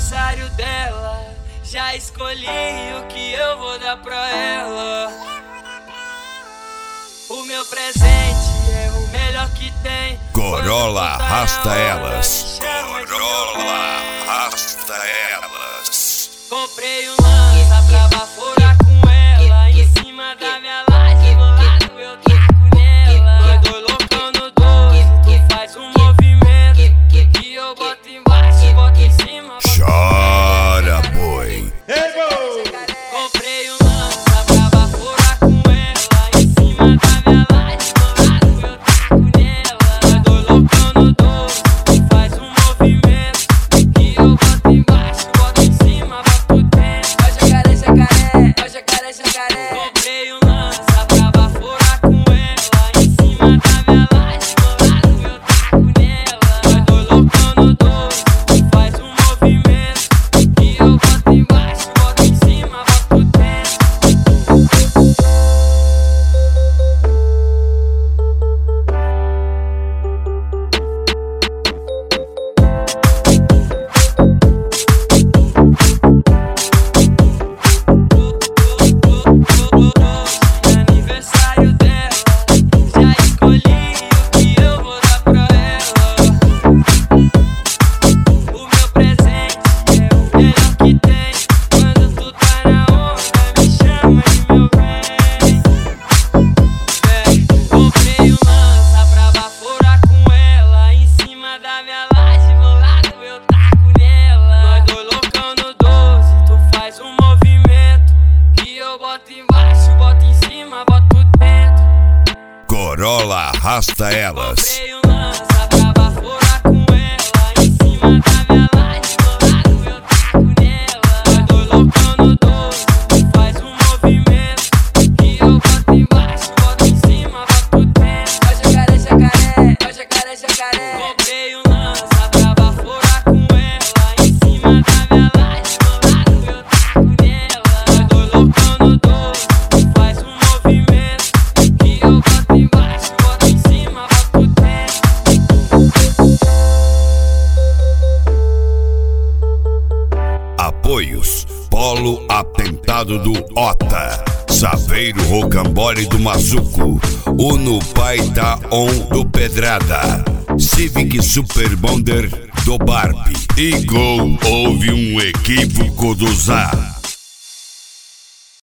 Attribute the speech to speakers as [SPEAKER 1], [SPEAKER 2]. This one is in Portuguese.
[SPEAKER 1] aniversário dela, já escolhi o que eu vou dar pra ela. O meu presente é o melhor que tem.
[SPEAKER 2] Corolla arrasta elas. Corolla arrasta elas.
[SPEAKER 1] Comprei um lança pra baforar com ela. Em cima da minha laje, do lado eu taco nela. Nós dois loucão no 12, tu faz um movimento e eu boto embaixo, boto em cima.
[SPEAKER 2] Chora, boi.
[SPEAKER 1] Comprei um lança pra baforar com ela. Em cima da minha laje, do lado eu taco nela. Nós dois loucão no 12, tu faz um movimento e eu boto embaixo, boto em cima, boto dentro. Ó jacaré, jacaré, ó jacaré, jacaré. Comprei um lança pra baforar com ela. Em cima da minha laje, do lado eu taco nela. Nós dois loucão no 12, tu faz um movimento e eu boto embaixo, boto em cima, boto dentro. Aniversário dela, já escolhi o que eu vou dar pra ela. O meu presente é o melhor que tem. Quando tu tá na onda, me chama de meu bem. Comprei um lança pra baforar com ela. Em cima da minha laje, do lado eu taco nela. Nós dois loucão no 12, tu faz um movimento e eu boto embaixo, boto em cima, boto dentro.
[SPEAKER 2] Corolla arrasta elas.
[SPEAKER 1] Comprei um lança pra baforar com ela. Em cima da minha laje, do lado eu taco nela. Nós dois loucão no 12, tu faz um movimento e eu boto embaixo, boto em cima, boto dentro. Ó jacaré, jacaré, ó jacaré, jacaré. Comprei um lança pra baforar com ela. Em cima da minha laje, do lado eu taco nela. Nós dois loucão no 12, tu faz um movimento e eu boto embaixo, boto em cima, boto dentro.
[SPEAKER 2] Apoios: Polo Atentado do Ota, Saveiro Rocambole do Mazuco, Uno Paita On do Pedrada, Civic Super Bonder do Barbie. Eagle, houve um equívoco do Zá.